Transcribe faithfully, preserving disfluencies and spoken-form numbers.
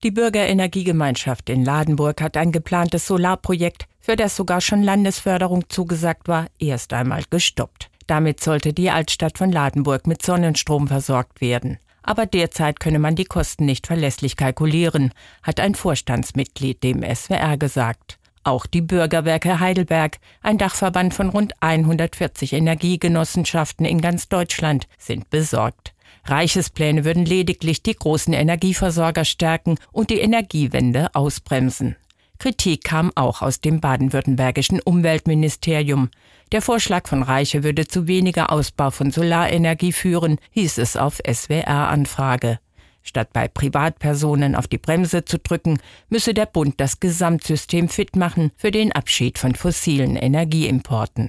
Die Bürgerenergiegemeinschaft in Ladenburg hat ein geplantes Solarprojekt, für das sogar schon Landesförderung zugesagt war, erst einmal gestoppt. Damit sollte die Altstadt von Ladenburg mit Sonnenstrom versorgt werden. Aber derzeit könne man die Kosten nicht verlässlich kalkulieren, hat ein Vorstandsmitglied dem S W R gesagt. Auch die Bürgerwerke Heidelberg, ein Dachverband von rund hundertvierzig Energiegenossenschaften in ganz Deutschland, sind besorgt. Reiches Pläne würden lediglich die großen Energieversorger stärken und die Energiewende ausbremsen. Kritik kam auch aus dem baden-württembergischen Umweltministerium. Der Vorschlag von Reiche würde zu weniger Ausbau von Solarenergie führen, hieß es auf S W R-Anfrage. Statt bei Privatpersonen auf die Bremse zu drücken, müsse der Bund das Gesamtsystem fit machen für den Abschied von fossilen Energieimporten.